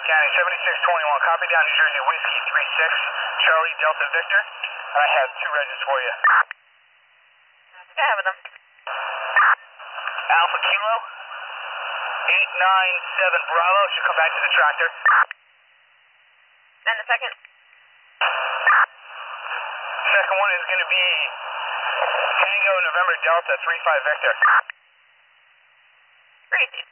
County, 7621, copy down New Jersey Whiskey 36, Charlie Delta Victor. I have 2 registers for you. Yeah, I have them. Alpha Kilo, 897 Bravo, should come back to the tractor. And the second? Second one is going to be Tango November Delta 35 Victor. Crazy.